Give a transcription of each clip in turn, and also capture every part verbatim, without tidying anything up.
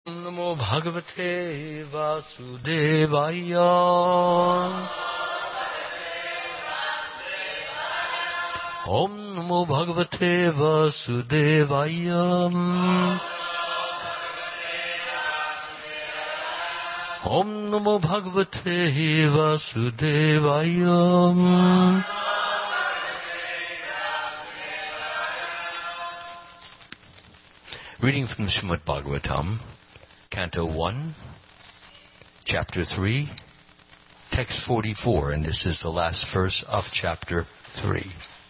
नमो भगवते वासुदेवाय। ओम नमो भगवते वासुदेवाय। ओम नमो भगवते वासुदेवाय। Reading from Srimad Bhagavatam, Canto one, Chapter three, Text forty-four, and this is the last verse of Chapter three.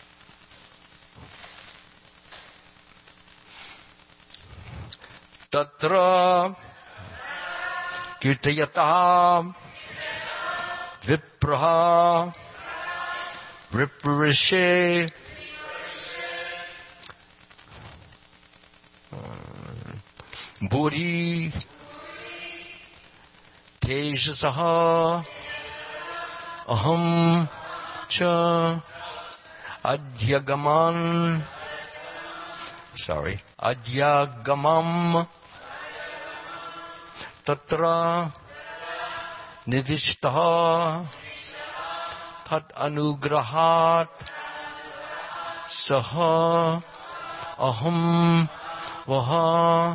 Tatra kirtayata vipraha viparishe Buri Tejasaha Aham Cha Adyagaman Sorry Adyagamam Tatra Nivishtaha Tat Anugrahat Saha Aham Vaha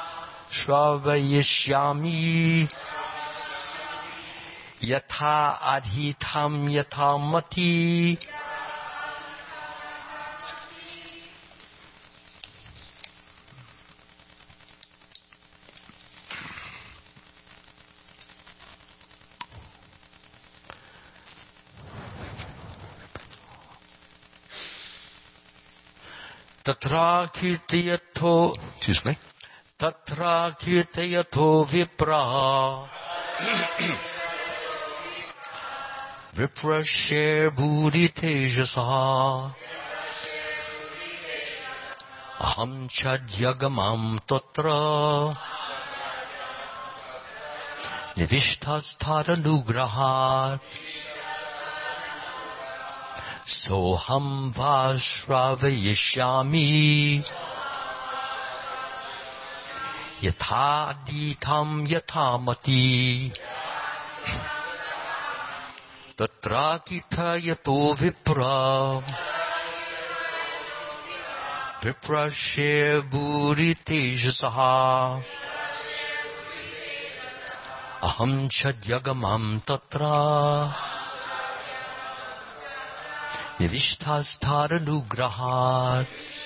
Shravayishyami Yatha Adhitam Yatha Mati. Tatra Kirtiyato, excuse me. Tatra kirtayato vipra Vipra share buddhi tejasa Aham chadyagamam tatra Nivishthasthanugrahat Soham vashravayishyami Yatha ditam yatha mati Tatra kita yato vipra Vipra share buddhi tejasaha Aham chadyagamam tatra Nivishthasthanugrahat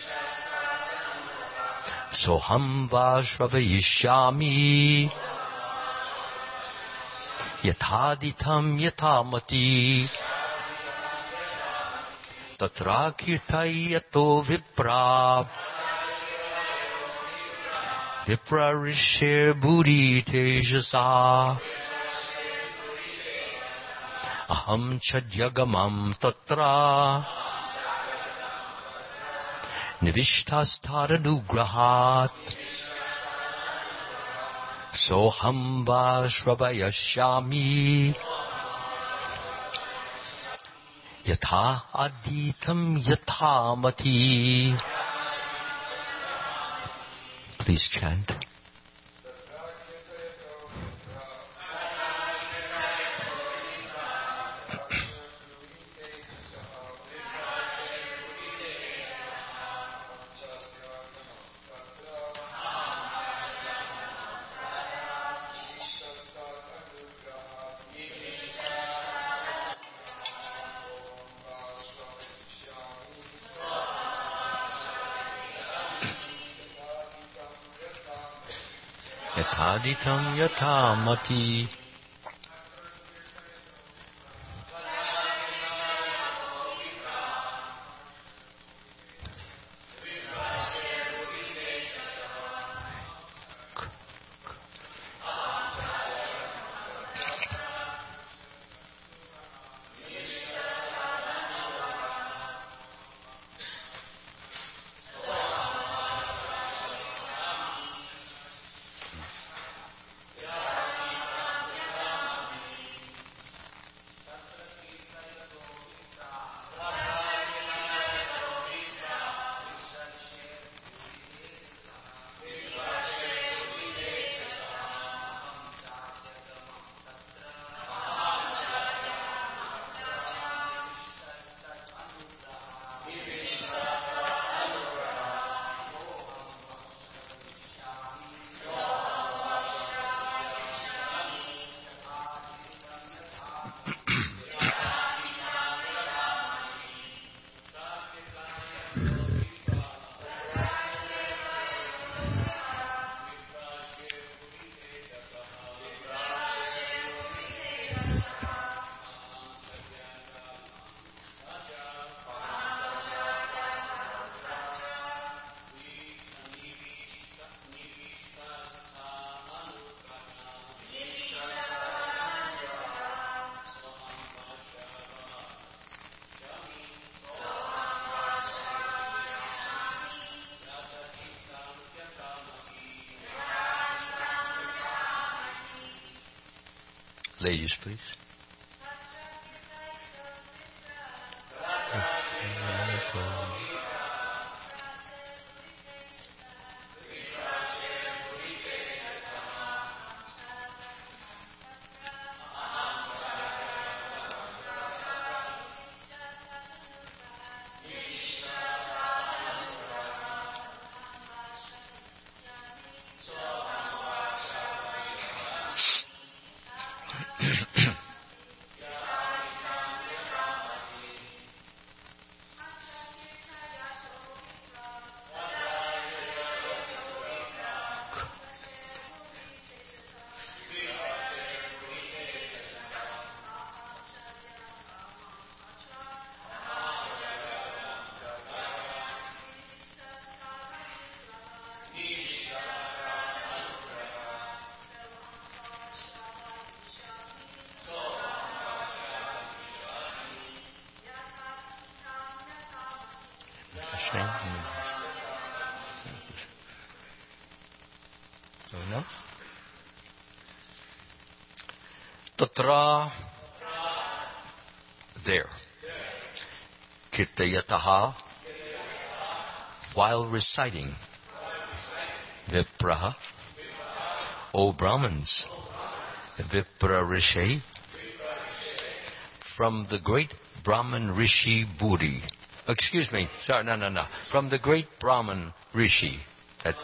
Soham vashravayishyami Yathaditam yathamati Tatra kirtayato vipra Vipra rishir buddhi tejasa Aham chadyagamam tatra Nivishthasthanugrahat Soham vashravayishyami Yatha aditam yatha mati. Please chant. Yathaditam yatha mati. Ladies, please. So enough. Tatra, there. Kirtayataha, while reciting. Vipraha, O Brahmins. Vipra Rishi, from the great Brahman Rishi Buri. Excuse me, sorry, no, no, no. From the great Brahman Rishi. That's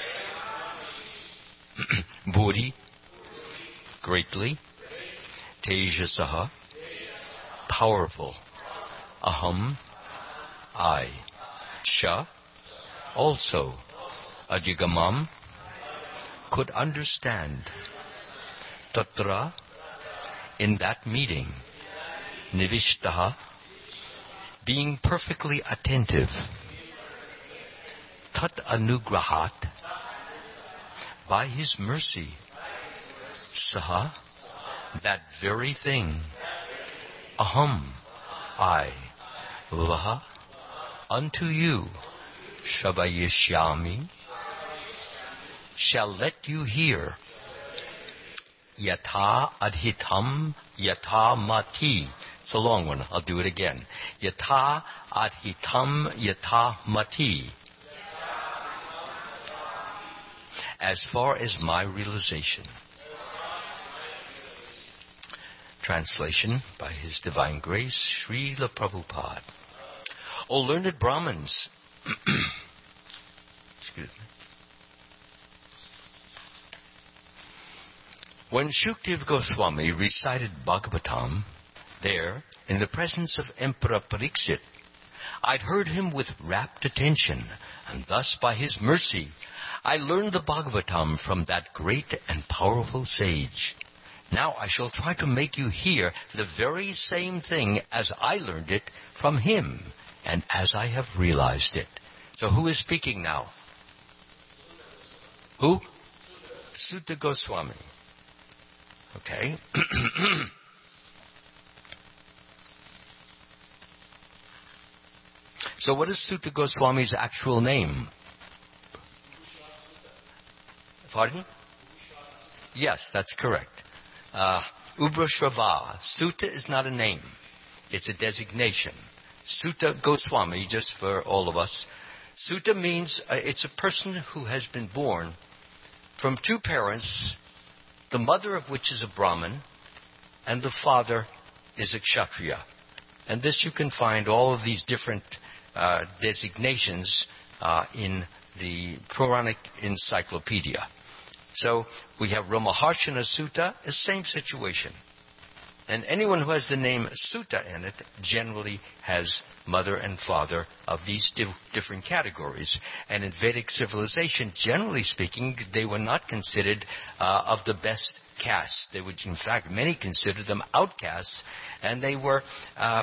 Buri, greatly. Tejasaha, powerful. Aham, I. Sha, also. Adhigamam, could understand. Tatra, in that meeting. Nivishtaha, being perfectly attentive. Tat anugrahat, by his mercy. Saha, that very thing. Aham, I. Vaha, unto you. Shabayishyami, shall let you hear. Yatha adhitam yatha mati. It's a long one. I'll do it again. Yatha adhitam yatha mati. As far as my realization. Translation by His Divine Grace, Srila Prabhupada. O learned Brahmins, excuse me. When Shukdev Goswami recited Bhagavatam, there, in the presence of Emperor Pariksit, I'd heard him with rapt attention, and thus by his mercy, I learned the Bhagavatam from that great and powerful sage. Now I shall try to make you hear the very same thing as I learned it from him, and as I have realized it. So who is speaking now? Who? Sutta Goswami. Okay. So what is Sutta Goswami's actual name? Pardon? Yes, that's correct. Uh, Ubrashrava. Sutta is not a name. It's a designation. Sutta Goswami, just for all of us. Sutta means uh, it's a person who has been born from two parents, the mother of which is a Brahmin, and the father is a Kshatriya. And this you can find all of these different uh, designations uh, in the Puranic Encyclopedia. So we have Ramaharshana Sutta, the same situation. And anyone who has the name Sutta in it generally has mother and father of these div- different categories. And in Vedic civilization, generally speaking, they were not considered uh, of the best caste. They would, in fact, many considered them outcasts, and they were uh,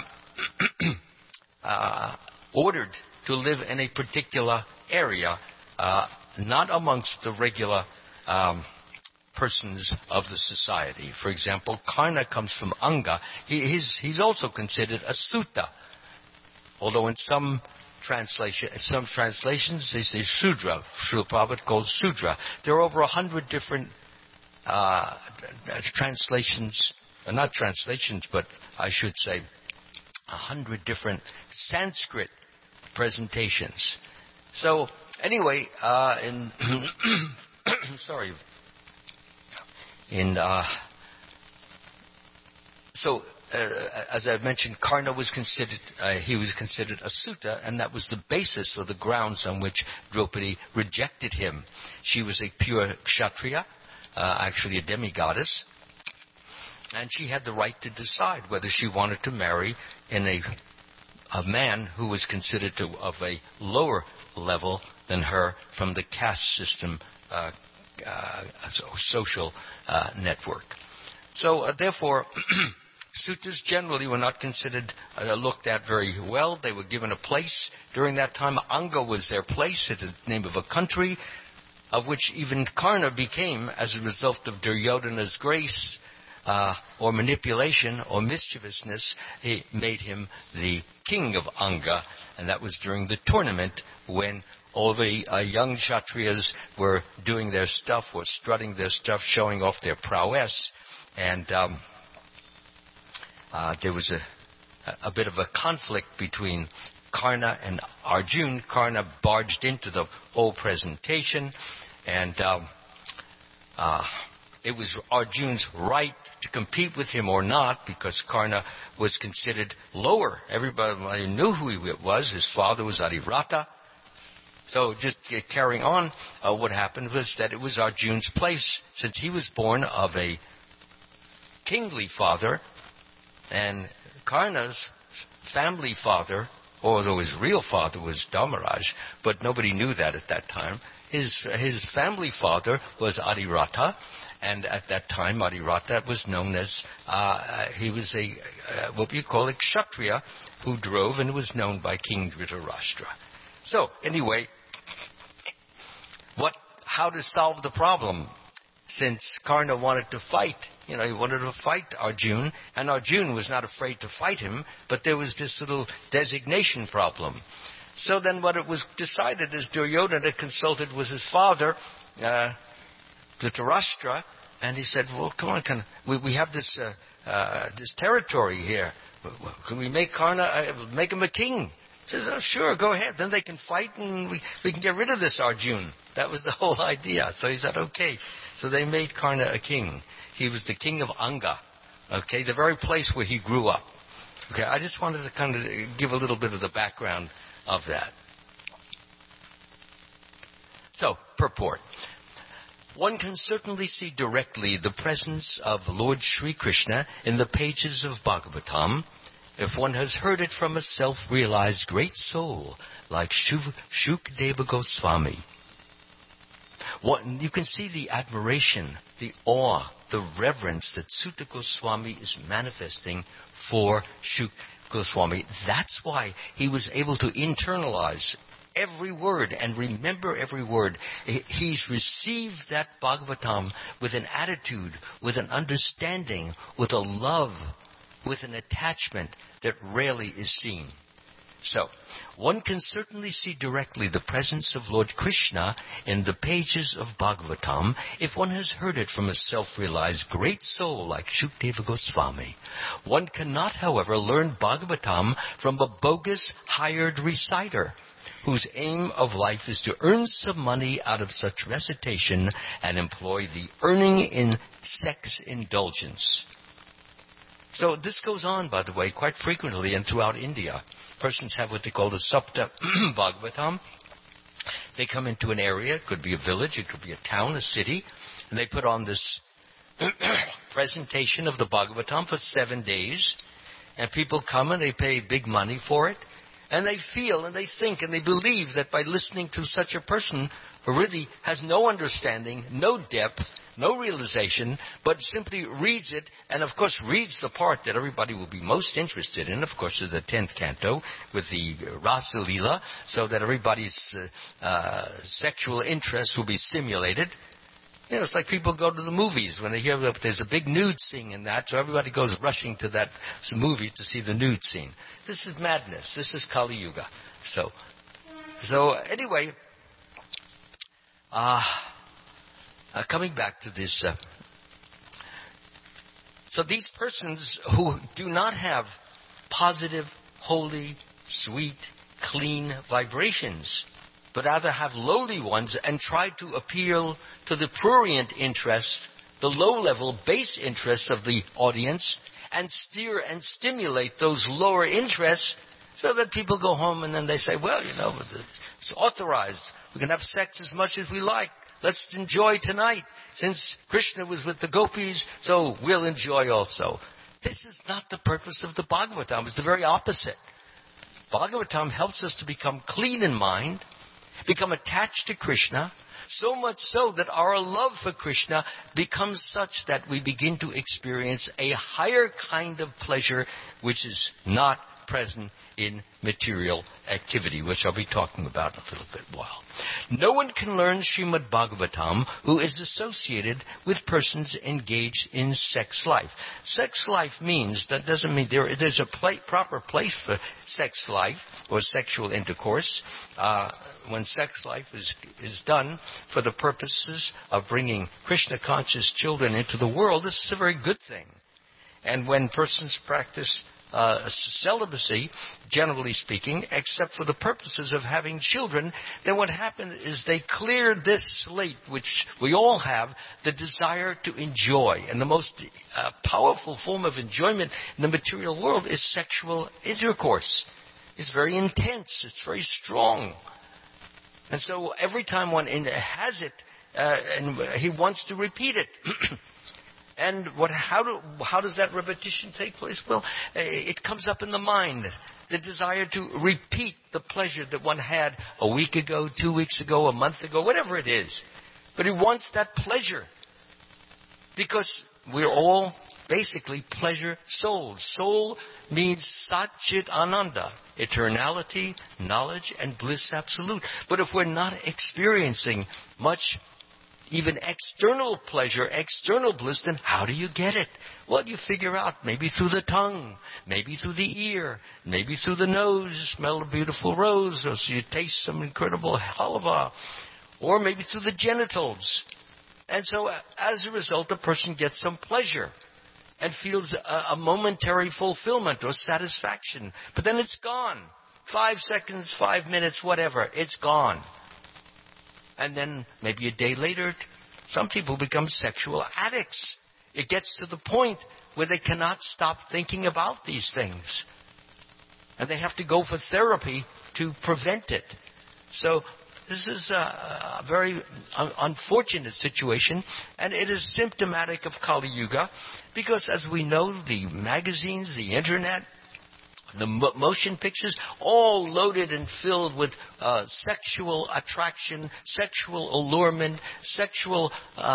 uh, ordered to live in a particular area, uh, not amongst the regular um, persons of the society. For example, Karna comes from Anga. He, he's, he's also considered a Sutta, although in some translation, some translations they say Shudra. Srila Prabhupada calls Shudra. There are over a hundred different uh, translations uh, not translations, but I should say a hundred different Sanskrit presentations. So anyway, uh, in sorry, in uh, so. Uh, as I mentioned, Karna was considered, uh, he was considered a Sutta, and that was the basis or the grounds on which Draupadi rejected him. She was a pure Kshatriya, uh, actually a demigoddess, and she had the right to decide whether she wanted to marry in a, a man who was considered to, of a lower level than her from the caste system uh, uh, social uh, network. So, uh, therefore, Suttas generally were not considered, uh, looked at very well. They were given a place. During that time, Anga was their place. It's the name of a country, of which even Karna became, as a result of Duryodhana's grace, uh, or manipulation, or mischievousness. He made him the king of Anga, and that was during the tournament when all the uh, young Kshatriyas were doing their stuff, or strutting their stuff, showing off their prowess, and um, Uh, there was a, a bit of a conflict between Karna and Arjuna. Karna barged into the whole presentation, and um, uh, it was Arjuna's right to compete with him or not, because Karna was considered lower. Everybody knew who he was. His father was Adirata. So just uh, carrying on, uh, what happened was that it was Arjuna's place, since he was born of a kingly father. And Karna's family father, although his real father was Dharmaraj, but nobody knew that at that time, his his family father was Adirata, and at that time Adirata was known as, uh, he was a, uh, what you call a Kshatriya, who drove and was known by King Dhritarashtra. So, anyway, what? how to solve the problem? Since Karna wanted to fight, you know, he wanted to fight Arjuna, and Arjuna was not afraid to fight him, but there was this little designation problem. So then what it was decided is Duryodhana consulted with his father, uh, Dhritarashtra, and he said, well, come on, can, we, we have this uh, uh, this territory here. Can we make Karna, uh, make him a king? He says, oh, sure, go ahead. Then they can fight and we, we can get rid of this Arjuna. That was the whole idea. So he said, okay. So they made Karna a king. He was the king of Anga, okay, the very place where he grew up. Okay, I just wanted to kind of give a little bit of the background of that. So, purport. One can certainly see directly the presence of Lord Sri Krishna in the pages of Bhagavatam, if one has heard it from a self-realized great soul like Shuv- Shukadeva Goswami. What, you can see the admiration, the awe, the reverence that Sutta Goswami is manifesting for Shuk Goswami. That's why he was able to internalize every word and remember every word. He's received that Bhagavatam with an attitude, with an understanding, with a love, with an attachment that rarely is seen. So, one can certainly see directly the presence of Lord Krishna in the pages of Bhagavatam if one has heard it from a self-realized great soul like Shukadeva Goswami. One cannot, however, learn Bhagavatam from a bogus hired reciter whose aim of life is to earn some money out of such recitation and employ the earning in sex indulgence. So this goes on, by the way, quite frequently and throughout India. Persons have what they call the Sapta Bhagavatam. They come into an area, it could be a village, it could be a town, a city, and they put on this presentation of the Bhagavatam for seven days, and people come and they pay big money for it, and they feel and they think and they believe that by listening to such a person who really has no understanding, no depth, no realization, but simply reads it, and of course reads the part that everybody will be most interested in, of course, is the tenth canto with the Rasa Leela, so that everybody's uh, uh, sexual interest will be stimulated. You know, it's like people go to the movies when they hear that there's a big nude scene in that, so everybody goes rushing to that movie to see the nude scene. This is madness. This is Kali Yuga. So, so anyway, uh, uh, coming back to this, uh, So these persons who do not have positive, holy, sweet, clean vibrations, but rather have lowly ones and try to appeal to the prurient interest, the low-level base interests of the audience, and steer and stimulate those lower interests so that people go home and then they say, well, you know, it's authorized. We can have sex as much as we like. Let's enjoy tonight. Since Krishna was with the gopis, so we'll enjoy also. This is not the purpose of the Bhagavatam. It's the very opposite. Bhagavatam helps us to become clean in mind, become attached to Krishna, so much so that our love for Krishna becomes such that we begin to experience a higher kind of pleasure which is not present in material activity, which I'll be talking about in a little bit while. No one can learn Srimad Bhagavatam who is associated with persons engaged in sex life. Sex life means, that doesn't mean there, there's a pla- proper place for sex life or sexual intercourse. Uh, when sex life is, is done for the purposes of bringing Krishna-conscious children into the world, this is a very good thing. And when persons practice Uh, celibacy, generally speaking, except for the purposes of having children, then what happens is they clear this slate, which we all have, the desire to enjoy. And the most uh, powerful form of enjoyment in the material world is sexual intercourse. It's very intense. It's very strong. And so every time one has it, uh, and he wants to repeat it. And what? How, do, how does that repetition take place? Well, it comes up in the mind. The desire to repeat the pleasure that one had a week ago, two weeks ago, a month ago, whatever it is. But he wants that pleasure. Because we're all basically pleasure souls. Soul means Satchit Ananda, eternality, knowledge, and bliss absolute. But if we're not experiencing much even external pleasure, external bliss, then how do you get it? Well, you figure out maybe through the tongue, maybe through the ear, maybe through the nose, you smell a beautiful rose, or so you taste some incredible halva, or maybe through the genitals. And so as a result, the person gets some pleasure and feels a, a momentary fulfillment or satisfaction. But then it's gone. Five seconds, five minutes, whatever, it's gone. And then maybe a day later, some people become sexual addicts. It gets to the point where they cannot stop thinking about these things. And they have to go for therapy to prevent it. So this is a, a very un- unfortunate situation, and it is symptomatic of Kali Yuga, because as we know, the magazines, the internet, the motion pictures, all loaded and filled with uh, sexual attraction, sexual allurement, sexual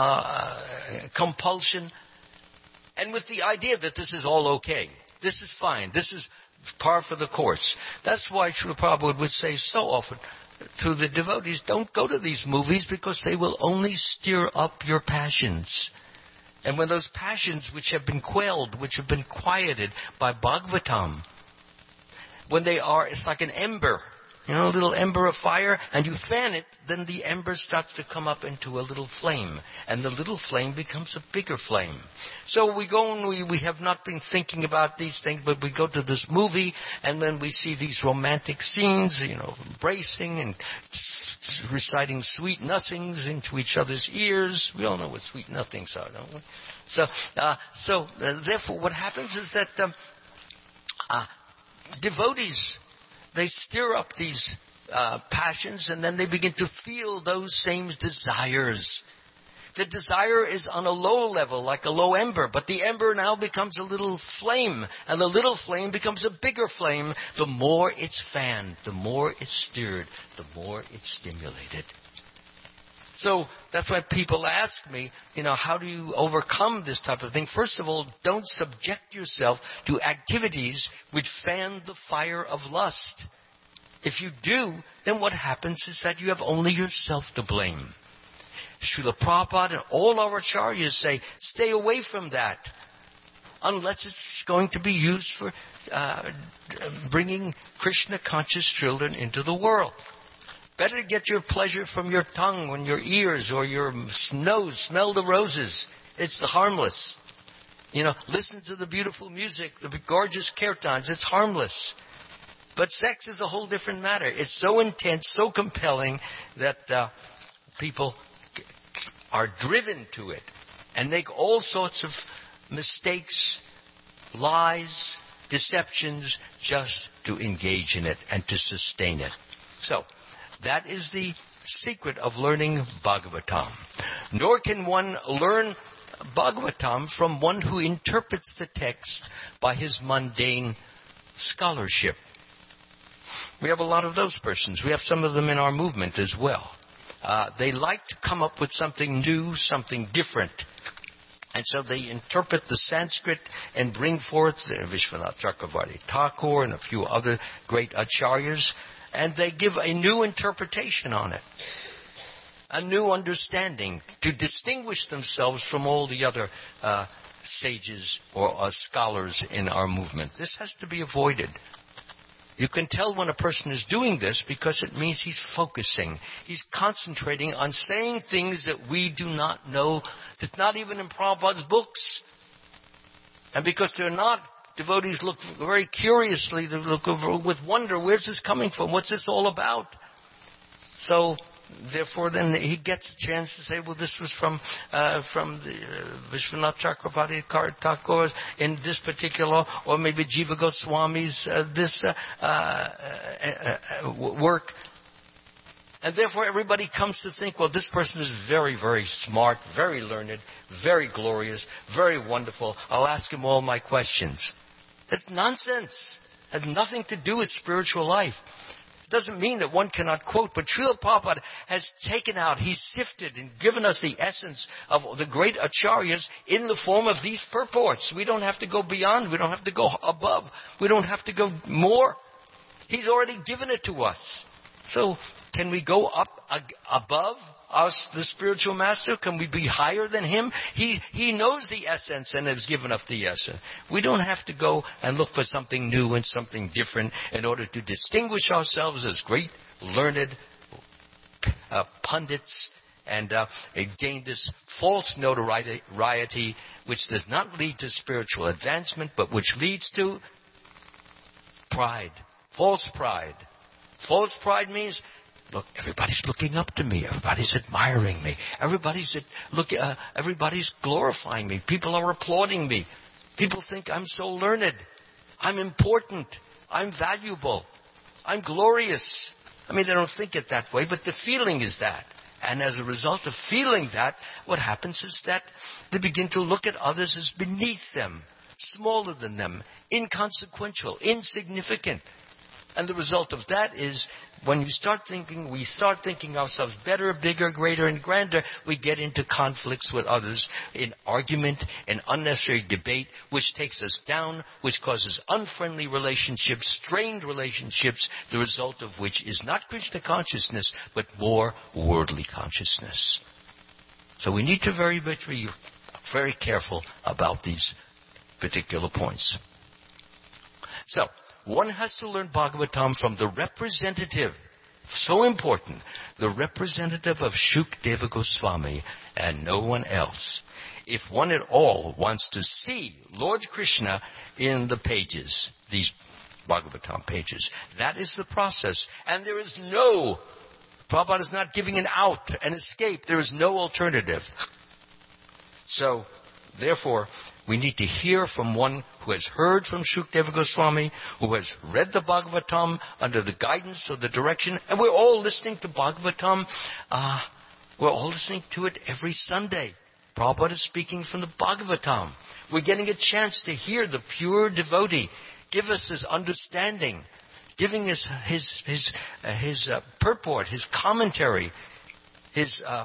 uh, compulsion, and with the idea that this is all okay. This is fine. This is par for the course. That's why Srila Prabhupada would say so often to the devotees, don't go to these movies because they will only stir up your passions. And when those passions which have been quelled, which have been quieted by Bhagavatam, when they are, it's like an ember, you know, a little ember of fire, and you fan it, then the ember starts to come up into a little flame, and the little flame becomes a bigger flame. So we go and we, we have not been thinking about these things, but we go to this movie, and then we see these romantic scenes, you know, embracing and s- reciting sweet nothings into each other's ears. We all know what sweet nothings are, don't we? So, uh, so uh, therefore, what happens is that um, uh, devotees, they stir up these uh, passions, and then they begin to feel those same desires. The desire is on a low level, like a low ember, but the ember now becomes a little flame, and the little flame becomes a bigger flame. The more it's fanned, the more it's stirred, the more it's stimulated. So that's why people ask me, you know, how do you overcome this type of thing? First of all, don't subject yourself to activities which fan the fire of lust. If you do, then what happens is that you have only yourself to blame. Srila Prabhupada and all our acharyas say, stay away from that, unless it's going to be used for uh, bringing Krishna-conscious children into the world. Better get your pleasure from your tongue or your ears or your nose. Smell the roses. It's the harmless. You know, listen to the beautiful music, the gorgeous kirtans. It's harmless. But sex is a whole different matter. It's so intense, so compelling that uh, people are driven to it and make all sorts of mistakes, lies, deceptions, just to engage in it and to sustain it. So, that is the secret of learning Bhagavatam. Nor can one learn Bhagavatam from one who interprets the text by his mundane scholarship. We have a lot of those persons. We have some of them in our movement as well. Uh, they like to come up with something new, something different. And so they interpret the Sanskrit and bring forth Vishwanath Chakravarti Thakur and a few other great acharyas, and they give a new interpretation on it, a new understanding to distinguish themselves from all the other uh, sages or uh, scholars in our movement. This has to be avoided. You can tell when a person is doing this because it means he's focusing. He's concentrating on saying things that we do not know, that's not even in Prabhupada's books. And because they're not, devotees look very curiously, they look over with wonder, where's this coming from? What's this all about? So, therefore, then he gets a chance to say, well, this was from uh, from the uh, Vishwanath Chakravarti Thakur in this particular, or maybe Jiva Goswami's uh, this uh, uh, uh, uh, work. And therefore, everybody comes to think, well, this person is very, very smart, very learned, very glorious, very wonderful. I'll ask him all my questions. That's nonsense. It has nothing to do with spiritual life. Doesn't mean that one cannot quote, but Srila Prabhupada has taken out, he's sifted and given us the essence of the great acharyas in the form of these purports. We don't have to go beyond, we don't have to go above, we don't have to go more. He's already given it to us. So, can we go up ag- above us, the spiritual master? Can we be higher than him? He he knows the essence and has given us the essence. We don't have to go and look for something new and something different in order to distinguish ourselves as great, learned uh, pundits and uh, gain this false notoriety which does not lead to spiritual advancement, but which leads to pride, false pride. False pride means, look, everybody's looking up to me. Everybody's admiring me. Everybody's at, look. Uh, everybody's glorifying me. People are applauding me. People think I'm so learned. I'm important. I'm valuable. I'm glorious. I mean, they don't think it that way, but the feeling is that. And as a result of feeling that, what happens is that they begin to look at others as beneath them, smaller than them, inconsequential, insignificant. And the result of that is when you start thinking, we start thinking ourselves better, bigger, greater, and grander, we get into conflicts with others in argument and unnecessary debate, which takes us down, which causes unfriendly relationships, strained relationships, the result of which is not Krishna consciousness, but more worldly consciousness. So we need to very, very, very careful about these particular points. So, one has to learn Bhagavatam from the representative, so important, the representative of Shukdeva Goswami and no one else. If one at all wants to see Lord Krishna in the pages, these Bhagavatam pages, that is the process. And there is no, Prabhupada is not giving an out, an escape. There is no alternative. So, therefore, we need to hear from one who has heard from Shukdeva Goswami, who has read the Bhagavatam under the guidance or the direction, and we're all listening to Bhagavatam. Uh, we're all listening to it every Sunday. Prabhupada is speaking from the Bhagavatam. We're getting a chance to hear the pure devotee give us his understanding, giving us his his uh, his uh, purport, his commentary, his uh,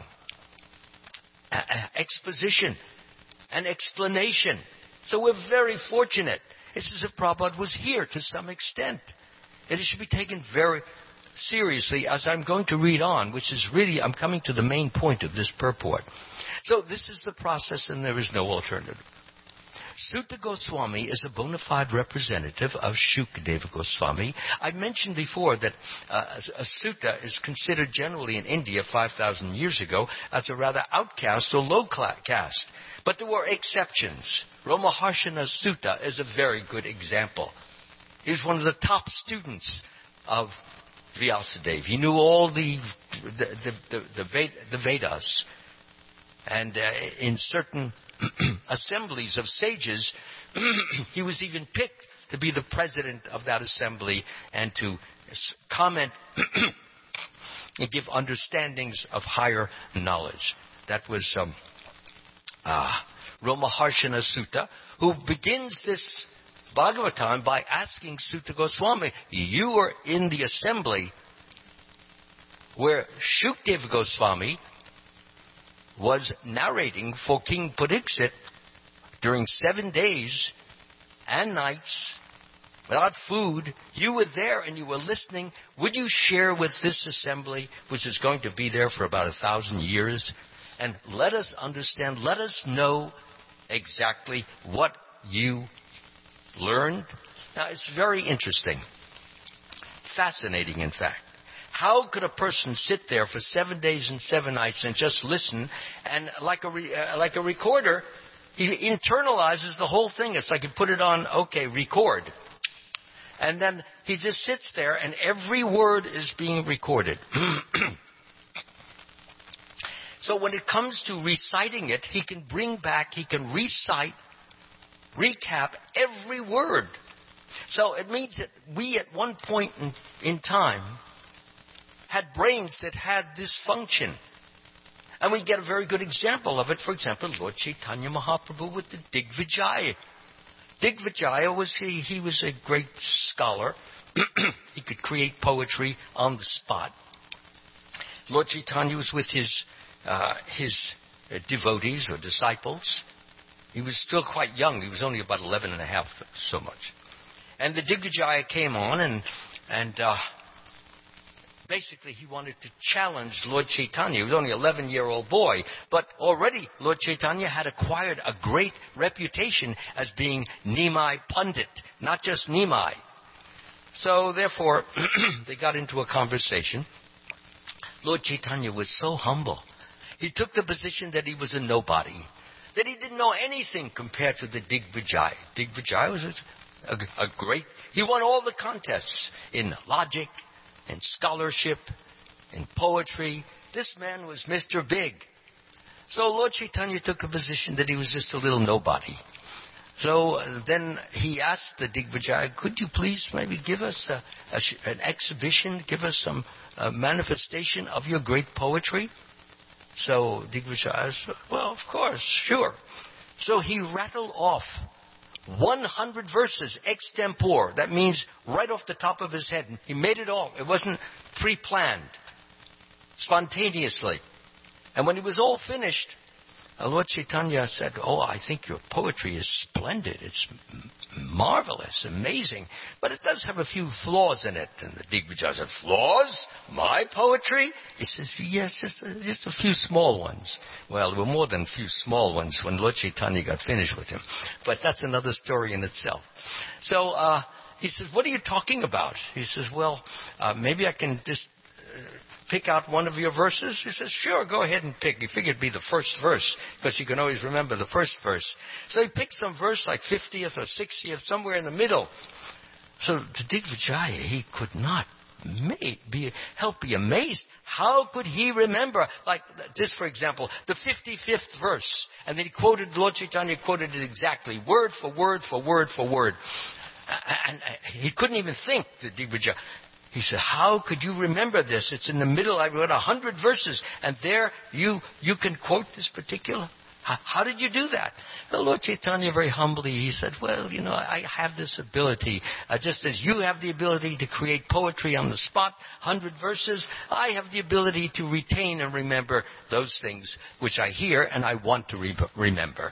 uh, exposition. An explanation. So we're very fortunate. It's as if Prabhupada was here to some extent. And it should be taken very seriously as I'm going to read on, which is really, I'm coming to the main point of this purport. So this is the process and there is no alternative. Suta Goswami is a bona fide representative of Shukadeva Goswami. I mentioned before that uh, a Suta is considered generally in India five thousand years ago as a rather outcast or low caste. But there were exceptions. Ramaharshana Sutta is a very good example. He's one of the top students of Vyasadeva. He knew all the the, the, the, the, Ved, the Vedas. And uh, in certain assemblies of sages, he was even picked to be the president of that assembly and to comment and give understandings of higher knowledge. That was um, uh, Ramaharshana Sutta, who begins this Bhagavatam by asking Sutta Goswami, you were in the assembly where Shukdev Goswami was narrating for King Pariksit during seven days and nights without food. You were there and you were listening. Would you share with this assembly, which is going to be there for about a thousand years, and let us understand, let us know exactly what you learned? Now, it's very interesting. Fascinating, in fact. How could a person sit there for seven days and seven nights and just listen, and like a re, uh, like a recorder, he internalizes the whole thing. It's like you put it on, okay, record. And then he just sits there and every word is being recorded. So when it comes to reciting it, he can bring back, he can recite, recap every word. So it means that we at one point in, in time had brains that had this function. And we get a very good example of it. For example, Lord Chaitanya Mahaprabhu with the Digvijaya. Digvijaya was, he, he was a great scholar. He could create poetry on the spot. Lord Chaitanya was with his, uh, his uh, devotees or disciples. He was still quite young. He was only about eleven and a half, so much. And the Digvijaya came on and, and, uh, basically, he wanted to challenge Lord Chaitanya. He was only an eleven-year-old boy, but already Lord Chaitanya had acquired a great reputation as being Nimai Pundit, not just Nimai. So, therefore, they got into a conversation. Lord Chaitanya was so humble. He took the position that he was a nobody, that he didn't know anything compared to the Digvijaya. Digvijaya was a, a great... He won all the contests in logic, in scholarship, in poetry. This man was Mister Big. So Lord Chaitanya took a position that he was just a little nobody. So uh, then he asked the Digvijaya, could you please maybe give us a, a, an exhibition, give us some uh, manifestation of your great poetry? So Digvijaya said, well, of course, sure. So he rattled off one hundred verses extempore. That means right off the top of his head. He made it all. It wasn't pre-planned. Spontaneously. And when he was all finished, Lord Chaitanya said, oh, I think your poetry is splendid. It's m- marvelous, amazing. But it does have a few flaws in it. And the Digvijaya said, flaws? My poetry? He says, yes, just a, just a few small ones. Well, there were more than a few small ones when Lord Chaitanya got finished with him. But that's another story in itself. So uh, he says, what are you talking about? He says, well, uh, maybe I can just... Uh, pick out one of your verses? He says, sure, go ahead and pick. He figured it'd be the first verse, because you can always remember the first verse. So he picked some verse like fiftieth or sixtieth, somewhere in the middle. So to Digvijaya, he could not may, be, help be amazed. How could he remember, like this, for example, the fifty-fifth verse? And then he quoted, Lord Chaitanya quoted it exactly, word for word for word for word. And he couldn't even think, the Digvijaya. He said, how could you remember this? It's in the middle. I wrote a hundred verses, and there you you can quote this particular. How, how did you do that? The Lord Chaitanya, very humbly, he said, well, you know, I have this ability. Uh, just as you have the ability to create poetry on the spot, hundred verses, I have the ability to retain and remember those things which I hear and I want to re- remember.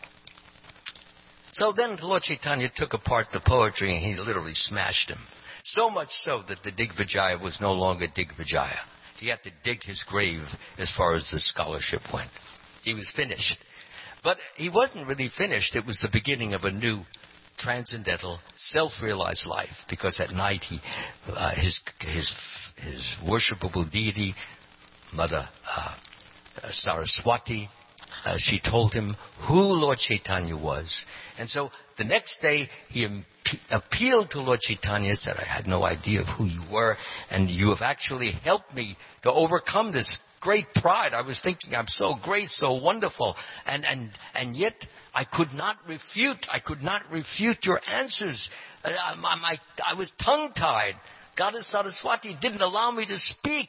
So then the Lord Chaitanya took apart the poetry and he literally smashed him. So much so that the Digvijaya was no longer Digvijaya. He had to dig his grave as far as the scholarship went. He was finished. But he wasn't really finished. It was the beginning of a new transcendental, self-realized life. Because at night, he, uh, his, his, his worshipable deity, Mother uh, Saraswati, uh, she told him who Lord Chaitanya was. And so the next day he am- appealed to Lord Chaitanya, said, I had no idea of who you were, and you have actually helped me to overcome this great pride. I was thinking I'm so great, so wonderful, and and and yet I could not refute. I could not refute your answers. Uh, my, my, I was tongue-tied. Goddess Saraswati didn't allow me to speak.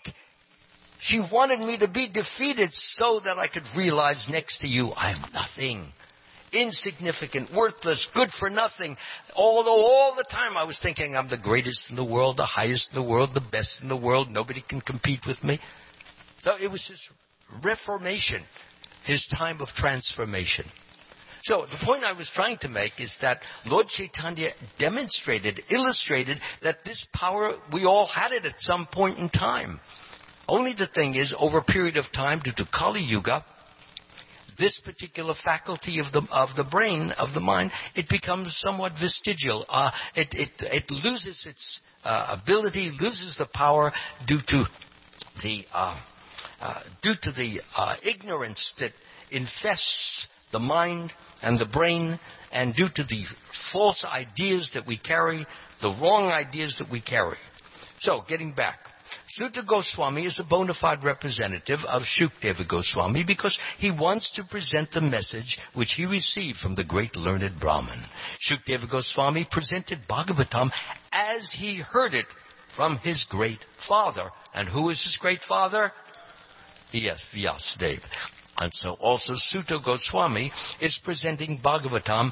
She wanted me to be defeated so that I could realize next to you I am nothing. Insignificant, worthless, good for nothing. Although all the time I was thinking I'm the greatest in the world, the highest in the world, the best in the world. Nobody can compete with me. So it was his reformation, his time of transformation. So the point I was trying to make is that Lord Chaitanya demonstrated, illustrated that this power, we all had it at some point in time. Only the thing is, over a period of time, due to Kali Yuga, this particular faculty of the of the brain, of the mind, it becomes somewhat vestigial. Uh, it, it, it loses its uh, ability, loses the power due to the uh, uh, due to the uh, ignorance that infests the mind and the brain, and due to the false ideas that we carry, the wrong ideas that we carry. So, getting back. Suta Goswami is a bona fide representative of Shukdeva Goswami because he wants to present the message which he received from the great learned Brahman. Shukdeva Goswami presented Bhagavatam as he heard it from his great father. And who is his great father? Yes, Vyasadeva. And so also Suta Goswami is presenting Bhagavatam.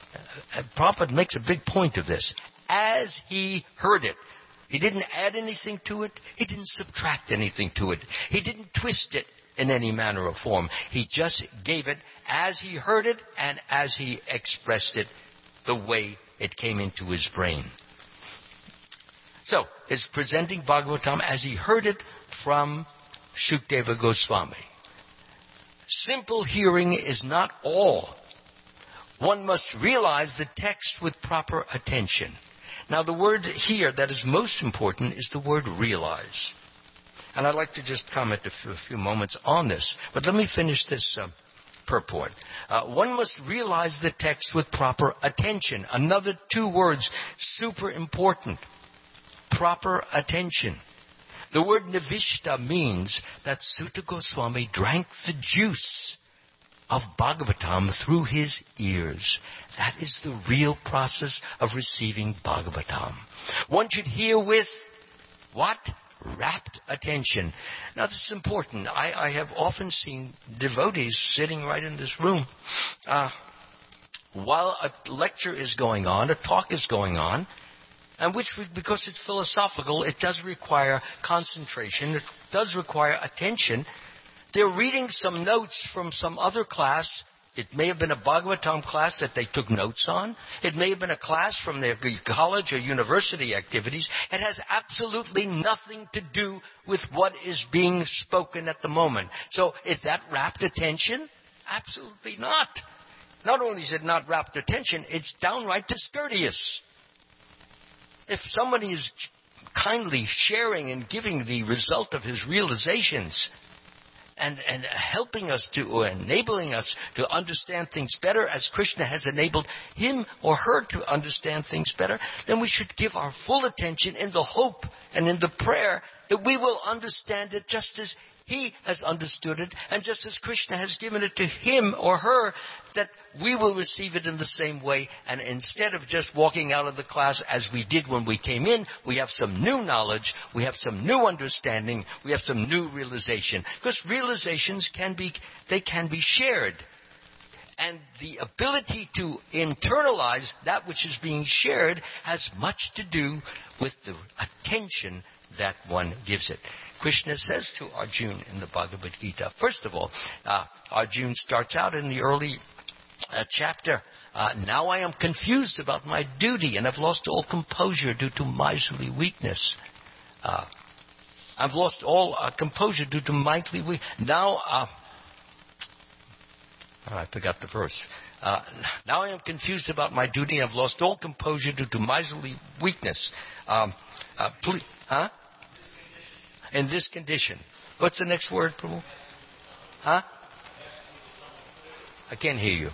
Uh, Prabhupada makes a big point of this. As he heard it. He didn't add anything to it. He didn't subtract anything to it. He didn't twist it in any manner or form. He just gave it as he heard it and as he expressed it the way it came into his brain. So, it's presenting Bhagavatam as he heard it from Shukdeva Goswami. Simple hearing is not all. One must realize the text with proper attention. Now, the word here that is most important is the word realize. And I'd like to just comment a few, a few moments on this. But let me finish this uh, purport. Uh, one must realize the text with proper attention. Another two words, super important. Proper attention. The word nivishta means that Suta Goswami drank the juice of Bhagavatam through his ears. That is the real process of receiving Bhagavatam. One should hear with what? Rapt attention. Now this is important. I, I have often seen devotees sitting right in this room. Uh, while a lecture is going on, a talk is going on, and which, because it's philosophical, it does require concentration, it does require attention. They're reading some notes from some other class. It may have been a Bhagavatam class that they took notes on. It may have been a class from their college or university activities. It has absolutely nothing to do with what is being spoken at the moment. So is that rapt attention? Absolutely not. Not only is it not rapt attention, it's downright discourteous. If somebody is kindly sharing and giving the result of his realizations, And, and helping us to, or enabling us to understand things better as Krishna has enabled him or her to understand things better, then we should give our full attention in the hope and in the prayer that we will understand it just as he has understood it and just as Krishna has given it to him or her, that we will receive it in the same way. And instead of just walking out of the class as we did when we came in, we have some new knowledge, we have some new understanding, we have some new realization. Because realizations can be, they can be shared. And the ability to internalize that which is being shared has much to do with the attention that one gives it. Krishna says to Arjuna in the Bhagavad Gita, first of all, uh, Arjuna starts out in the early uh, chapter, uh, now I am confused about my duty and have lost all composure due to miserly weakness. Uh, I've lost all uh, composure due to miserly weakness. Now, uh, oh, I forgot the verse. Uh, now I am confused about my duty and have lost all composure due to miserly weakness. Um, uh, please, huh? In this condition. What's the next word, Prabhu? Huh? I can't hear you.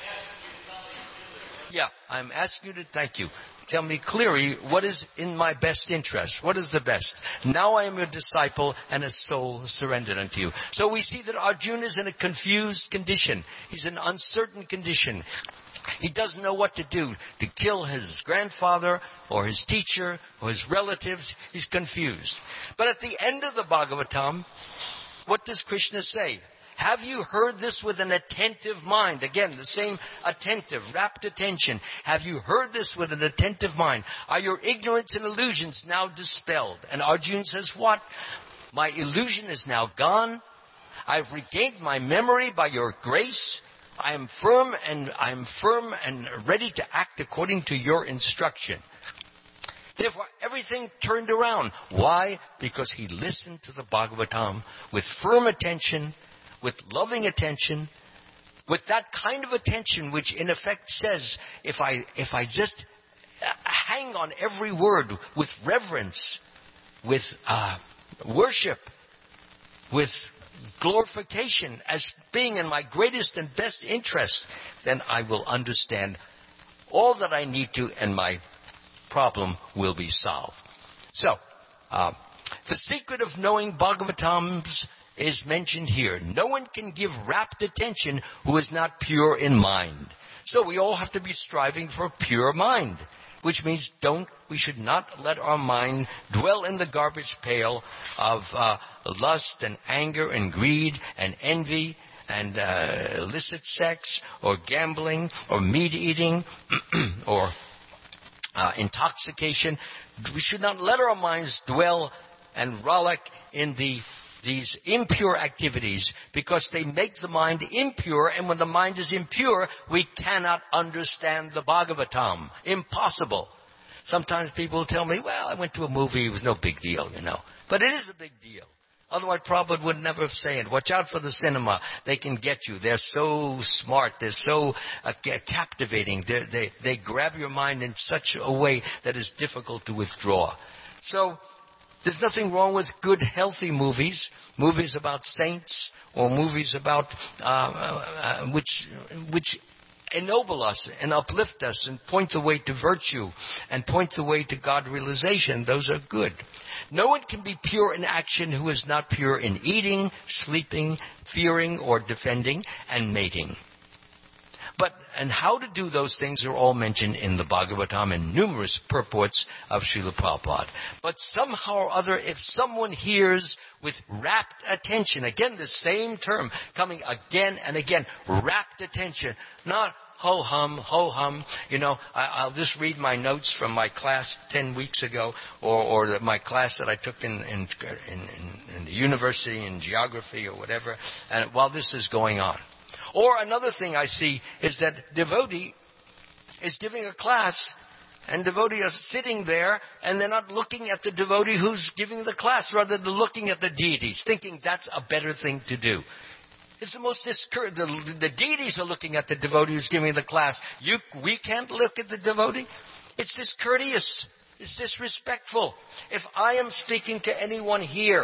Yeah, I'm asking you to, thank you. Tell me clearly what is in my best interest. What is the best? Now I am your disciple and a soul surrendered unto you. So we see that Arjuna is in a confused condition. He's in an uncertain condition. He doesn't know what to do. To kill his grandfather or his teacher or his relatives. He's confused. But at the end of the Bhagavatam, what does Krishna say? Have you heard this with an attentive mind? Again, the same attentive, rapt attention. Have you heard this with an attentive mind? Are your ignorance and illusions now dispelled? And Arjuna says, what? My illusion is now gone. I've regained my memory by your grace. I am firm and I am firm and ready to act according to your instruction. Therefore, everything turned around. Why? Because he listened to the Bhagavatam with firm attention, with loving attention, with that kind of attention which in effect says, if I if I just hang on every word with reverence, with uh, worship, with glorification as being in my greatest and best interest, then I will understand all that I need to and my problem will be solved. So, uh, the secret of knowing Bhagavatams is mentioned here. No one can give rapt attention who is not pure in mind. So we all have to be striving for a pure mind, which means don't we should not let our mind dwell in the garbage pail of uh, lust and anger and greed and envy and uh, illicit sex or gambling or meat eating or uh, intoxication. We should not let our minds dwell and rollick in the these impure activities, because they make the mind impure, and when the mind is impure, we cannot understand the Bhagavatam. Impossible. Sometimes people tell me, well, I went to a movie, it was no big deal, you know. But it is a big deal. Otherwise, Prabhupada would never say it. Watch out for the cinema. They can get you. They're so smart. They're so uh, captivating. They're, they they grab your mind in such a way that it's difficult to withdraw. So, there's nothing wrong with good, healthy movies, movies about saints, or movies about uh, uh, which which ennoble us and uplift us and point the way to virtue and point the way to God realization. Those are good. No one can be pure in action who is not pure in eating, sleeping, fearing, or defending, and mating. But, and how to do those things are all mentioned in the Bhagavatam and numerous purports of Srila Prabhupada. But somehow or other, if someone hears with rapt attention, again the same term coming again and again, rapt attention, not ho-hum, ho-hum, you know, I, I'll just read my notes from my class ten weeks ago, or, or the, my class that I took in, in, in, in the university in geography or whatever, and while this is going on. Or another thing I see is that devotee is giving a class and devotee is sitting there and they're not looking at the devotee who's giving the class, rather than looking at the deities, thinking that's a better thing to do. It's the most discouraging. The, the deities are looking at the devotee who's giving the class. You, we can't look at the devotee. It's discourteous. It's disrespectful. If I am speaking to anyone here,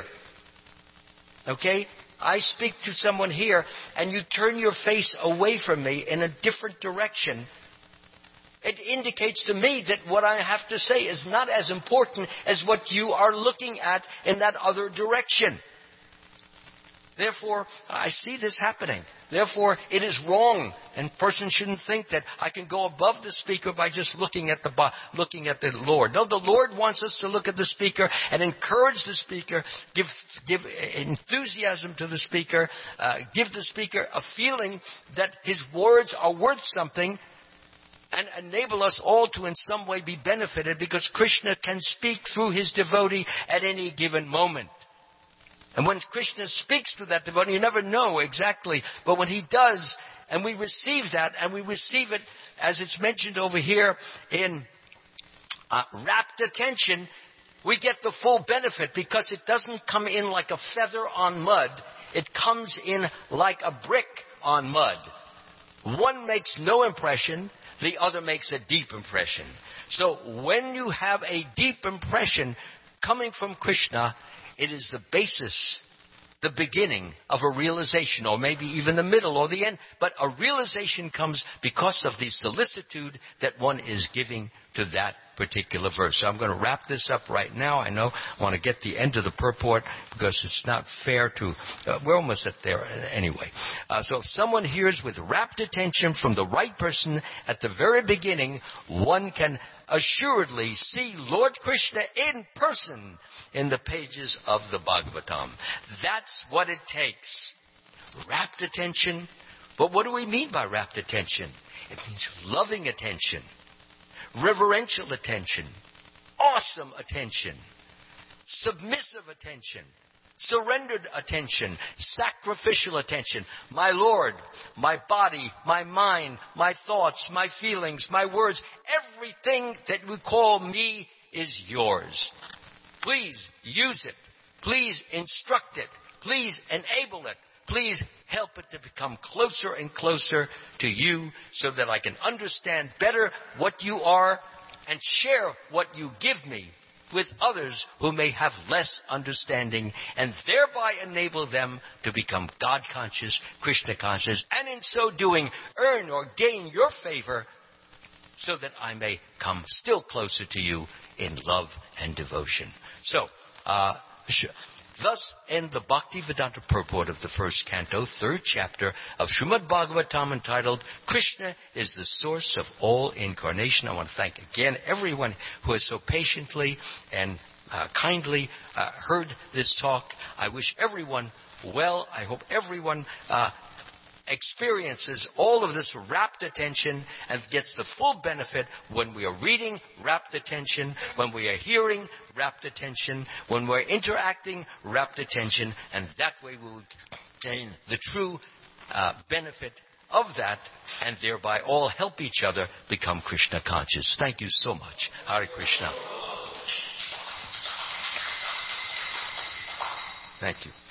okay, I speak to someone here and you turn your face away from me in a different direction, it indicates to me that what I have to say is not as important as what you are looking at in that other direction. Therefore, I see this happening. Therefore, it is wrong, and person shouldn't think that I can go above the speaker by just looking at the looking at the Lord. No, the Lord wants us to look at the speaker and encourage the speaker, give give enthusiasm to the speaker, uh, give the speaker a feeling that his words are worth something, and enable us all to in some way be benefited, because Krishna can speak through his devotee at any given moment. And when Krishna speaks to that devotee, you never know exactly. But when he does, and we receive that, and we receive it as it's mentioned over here in uh, rapt attention, we get the full benefit, because it doesn't come in like a feather on mud. It comes in like a brick on mud. One makes no impression, the other makes a deep impression. So when you have a deep impression coming from Krishna, it is the basis the beginning of a realization, or maybe even the middle or the end. But a realization comes because of the solicitude that one is giving to that particular verse. So I'm going to wrap this up right now. I know I want to get the end of the purport because it's not fair to... Uh, we're almost at there anyway. Uh, so if someone hears with rapt attention from the right person at the very beginning, one can assuredly see Lord Krishna in person in the pages of the Bhagavatam. That's what it takes. Rapt attention. But what do we mean by rapt attention? It means loving attention, reverential attention, awesome attention, submissive attention, surrendered attention, sacrificial attention. My Lord, my body, my mind, my thoughts, my feelings, my words, everything that you call me is yours. Please use it. Please instruct it. Please enable it. Please help it to become closer and closer to you so that I can understand better what you are and share what you give me with others who may have less understanding, and thereby enable them to become God-conscious, Krishna-conscious, and in so doing earn or gain your favor so that I may come still closer to you in love and devotion. So, uh, thus end the Bhaktivedanta purport of the first canto, third chapter of Srimad Bhagavatam, entitled Krishna is the Source of All Incarnation. I want to thank again everyone who has so patiently and uh, kindly uh, heard this talk. I wish everyone well. I hope everyone uh, experiences all of this rapt attention and gets the full benefit when we are reading rapt attention, when we are hearing rapt attention, when we're interacting rapt attention, and that way we will gain the true uh, benefit of that and thereby all help each other become Krishna conscious. Thank you so much. Hare Krishna. Thank you.